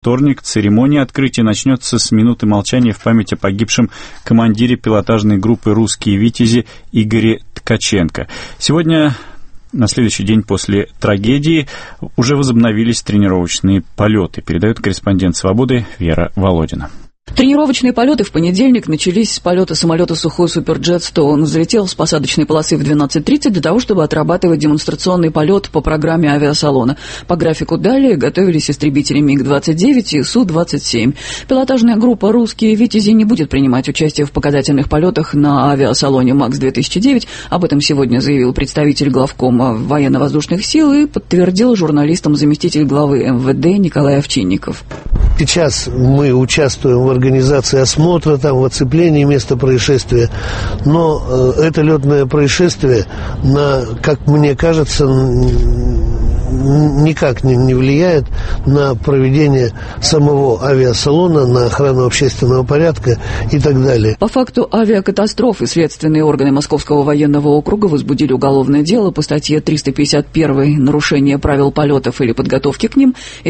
вторник. Церемония открытия начнется с минуты молчания в память о погибшем командире пилотажной группы «Русские витязи» Игоре Ткаченко. Сегодня, на следующий день после трагедии, уже возобновились тренировочные полеты, передает корреспондент «Свободы» Вера Володина. Тренировочные полеты в понедельник начались с полета самолета «Сухой Суперджет-100». Он взлетел с посадочной полосы в 12:30 для того, чтобы отрабатывать демонстрационный полет по программе авиасалона. По графику далее готовились истребители МиГ-29 и Су-27. Пилотажная группа «Русские витязи» не будет принимать участие в показательных полетах на авиасалоне МАКС-2009. Об этом сегодня заявил представитель главкома военно-воздушных сил и подтвердил журналистам заместитель главы МВД Николай Овчинников. Сейчас мы участвуем в организации осмотра, там, в оцеплении места происшествия, но это летное происшествие, как мне кажется, никак не влияет на проведение самого авиасалона, на охрану общественного порядка и так далее. По факту авиакатастрофы следственные органы Московского военного округа возбудили уголовное дело по статье 351 «Нарушение правил полетов или подготовки к ним» и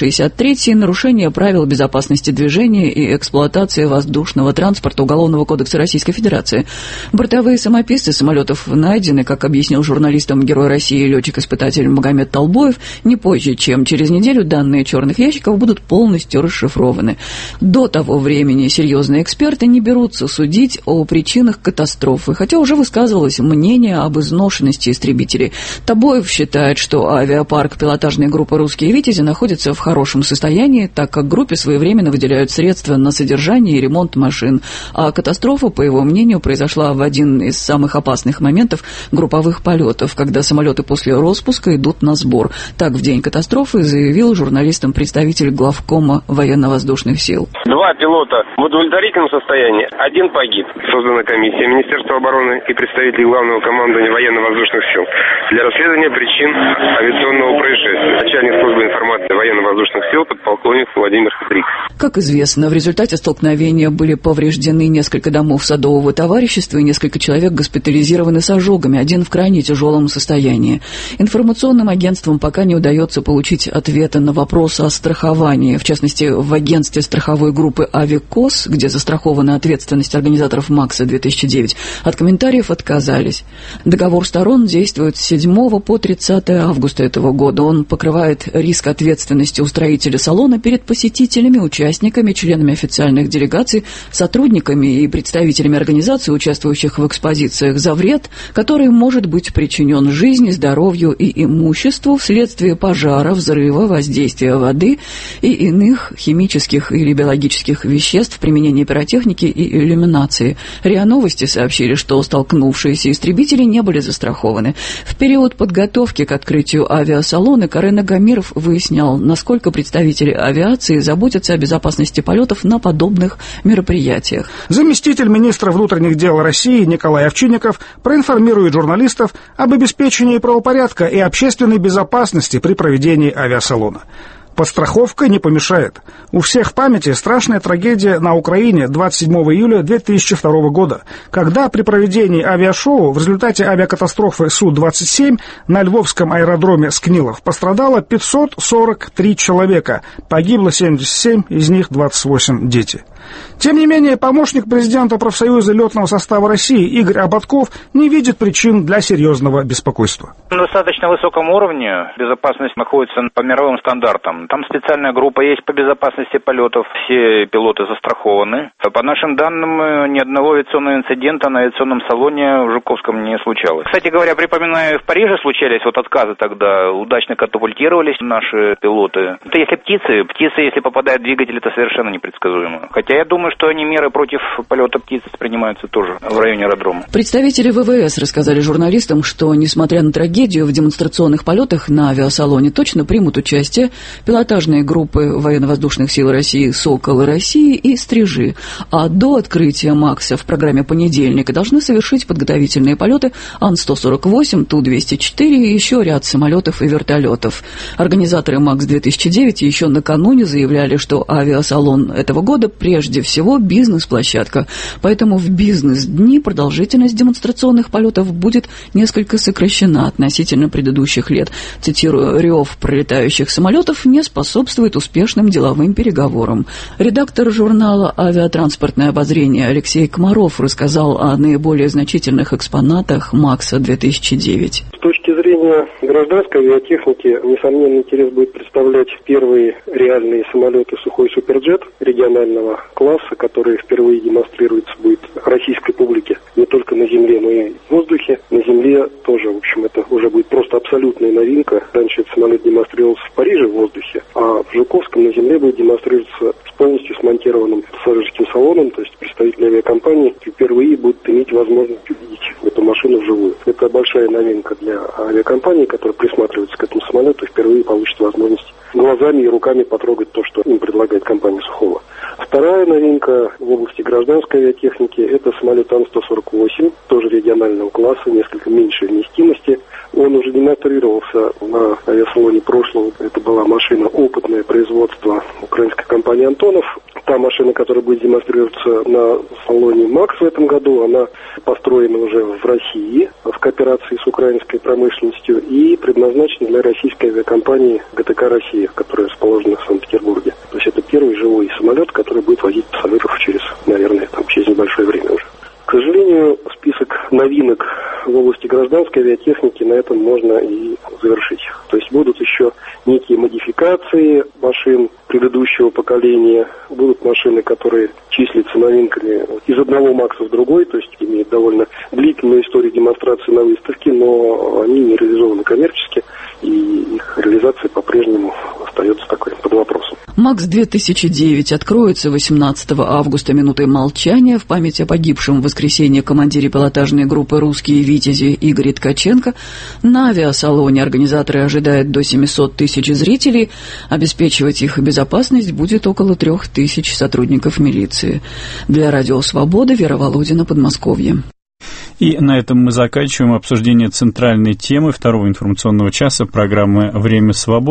263 «Нарушение правил безопасности движения и эксплуатации воздушного транспорта» Уголовного кодекса Российской Федерации. Бортовые самописцы самолетов найдены, как объяснил журналистам Герой России летчик-испытатель Магомед Толбоев. Не позже, чем через неделю, данные черных ящиков будут полностью расшифрованы. До того времени серьезные эксперты не берутся судить о причинах катастрофы, хотя уже высказывалось мнение об изношенности истребителей. Толбоев считает, что авиапарк пилотажной группы «Русские витязи» находится в хорошем состоянии, так как группе своевременно выделяют средства на содержание и ремонт машин. А катастрофа, по его мнению, произошла в один из самых опасных моментов групповых полетов, когда самолеты после распуска идут на сбор. Так, в день катастрофы заявил журналистам представитель главкома военно-воздушных сил. 2 пилота в удовлетворительном состоянии, 1 погиб. Создана комиссия Министерства обороны и представителей главного командования военно-воздушных сил для расследования причин авиационного происшествия. Начальник службы информации военно-воздушных сил подполковник Владимир Фрик. Как известно, в результате столкновения были повреждены несколько домов садового товарищества и несколько человек госпитализированы с ожогами, 1 в крайне тяжелом состоянии. Информационным агентствам пока не удается получить ответа на вопросы о страховании. В частности, в агентстве страховой группы «Авикос», где застрахована ответственность организаторов МАКСа-2009, от комментариев отказались. Договор сторон действует с 7 по 30 августа этого года. Он покрывает риск ответственности устроителя салона перед посетителями, участниками, членами официальных делегаций, сотрудниками и представителями организаций, участвующих в экспозициях, за вред, который может быть причинен жизни, здоровью и имуществу вследствие пожара, взрыва, воздействия воды и иных химических или биологических веществ, применения пиротехники и иллюминации. РИА Новости сообщили, что столкнувшиеся истребители не были застрахованы. В период подготовки к открытию авиасалона Карен Агамиров выяснял, насколько представители авиации заботятся о безопасности полетов на подобных мероприятиях. Заместитель министра внутренних дел России Николай Овчинников проинформирует журналистов об обеспечении правопорядка и общественной безопасности при проведении авиасалона. Подстраховка не помешает. У всех в памяти страшная трагедия на Украине 27 июля 2002 года, когда при проведении авиашоу в результате авиакатастрофы Су-27 на Львовском аэродроме Скнилов пострадало 543 человека, погибло 77, из них 28 дети. Тем не менее, помощник президента профсоюза летного состава России Игорь Оботков не видит причин для серьезного беспокойства. На достаточно высоком уровне безопасность находится по мировым стандартам. Там специальная группа есть по безопасности полетов, все пилоты застрахованы. По нашим данным, ни одного авиационного инцидента на авиационном салоне в Жуковском не случалось. Кстати говоря, припоминаю, в Париже случались отказы тогда, удачно катапультировались наши пилоты. Это если птицы, если попадают в двигатель, это совершенно непредсказуемо. Хотя я думаю, что они меры против полета птиц принимаются тоже в районе аэродрома. Представители ВВС рассказали журналистам, что, несмотря на трагедию, в демонстрационных полетах на авиасалоне точно примут участие пилотажные группы военно-воздушных сил России «Соколы России» и «Стрижи». А до открытия МАКСа в программе понедельника должны совершить подготовительные полеты Ан-148, Ту-204 и еще ряд самолетов и вертолетов. Организаторы МАКС-2009 еще накануне заявляли, что авиасалон этого года прежде прежде всего бизнес-площадка, поэтому в бизнес-дни продолжительность демонстрационных полетов будет несколько сокращена относительно предыдущих лет. Цитирую, «Рев пролетающих самолетов не способствует успешным деловым переговорам». Редактор журнала «Авиатранспортное обозрение» Алексей Комаров рассказал о наиболее значительных экспонатах МАКСа-2009. С точки зрения гражданской авиатехники, несомненно, интерес будет представлять первые реальные самолеты «Сухой Суперджет» регионального класса, которые впервые демонстрируются будет российской публике не только на земле, но и в воздухе. На земле тоже, в общем, это уже будет просто абсолютная новинка. Раньше этот самолет демонстрировался в Париже в воздухе, а в Жуковском на земле будет демонстрироваться с полностью смонтированным пассажирским салоном, то есть представители авиакомпании впервые будут иметь возможность увидеть эту машину вживую. Это большая новинка для авиакомпании, которая присматривается к этому самолету, и впервые получит возможность глазами и руками потрогать то, что им предлагает компания Сухого. Вторая новинка в области гражданской авиатехники – это самолет Ан-148, тоже регионального класса, несколько меньшей вместимости. Он уже демонстрировался на авиасалоне прошлого. Это была машина опытное производства украинской компании «Антонов». Та машина, которая будет демонстрироваться на салоне МАКС в этом году, она построена уже в России в кооперации с украинской промышленностью и предназначена для российской авиакомпании ГТК «Россия», которая расположена в Санкт-Петербурге. То есть это первый живой самолет, который будет возить пассажиров через небольшое время уже. К сожалению, список новинок в области гражданской авиатехники на этом можно и завершить. То есть будут еще некие модификации машин предыдущего поколения, будут машины, которые числятся новинками из одного МАКСа в другой, то есть имеют довольно длительную историю демонстрации на выставке, но они не реализованы коммерчески, и их реализация по-прежнему остается такой под вопросом. МАКС-2009 откроется 18 августа минутой молчания в память о погибшем в воскресенье командире пилотажной группы «Русские Витязи» Игоре Ткаченко. На авиасалоне организаторы ожидают до 700 тысяч зрителей. Обеспечивать их безопасность будет около 3000 сотрудников милиции. Для Радио Свобода, Вера Володина, Подмосковье. И на этом мы заканчиваем обсуждение центральной темы второго информационного часа программы «Время свободы».